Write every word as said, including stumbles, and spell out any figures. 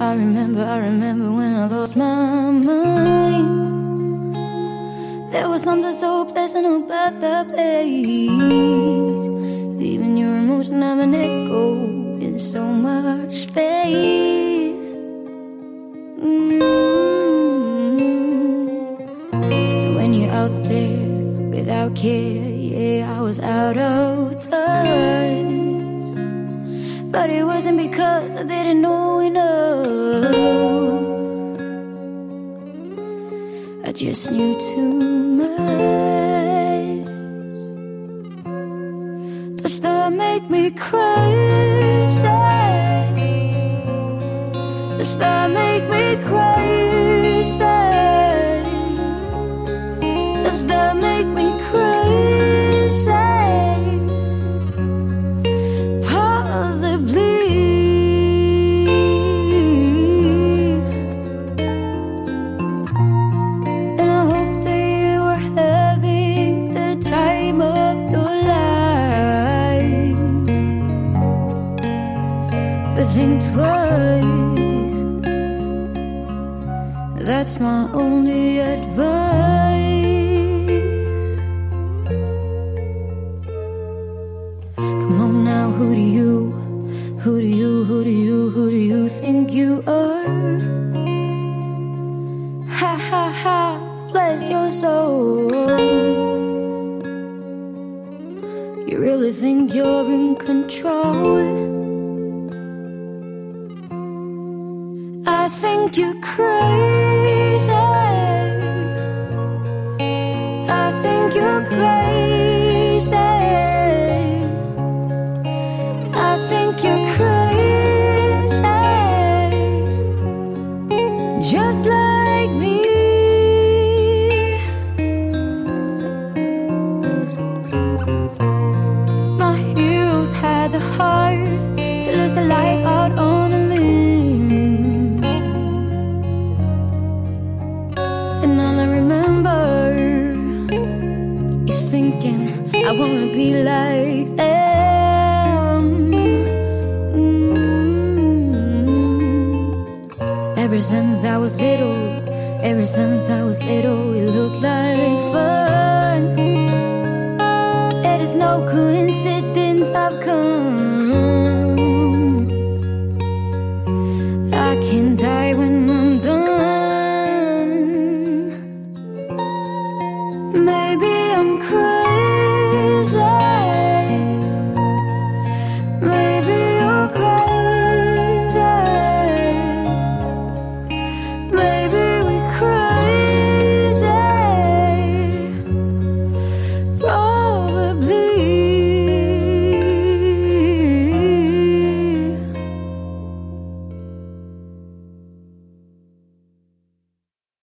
I remember, I remember when I lost my mind. There was something so pleasant about the place, leaving your emotion of an echo in so much space. Mm-hmm. When you're out there without care, yeah, I was out of touch. But it wasn't because I didn't know enough. I just knew too much. Does that make me crazy? Does that make me crazy? Does that make me crazy? Possibly. And I hope that you are having the time of your life. But think twice. That's my only advice. Come on now, who do you, who do you, who do you, who do you think you are? Ha ha ha, bless your soul. You really think you're in control? I think you're crazy. I think you're crazy. I think you're crazy. Just like me. My heroes had the heart to lose the life out on a limb. And all I remember is thinking I wanna be like them. Mm-hmm. Ever since I was little, ever since I was little, it looked like fun. It is no coincidence I've come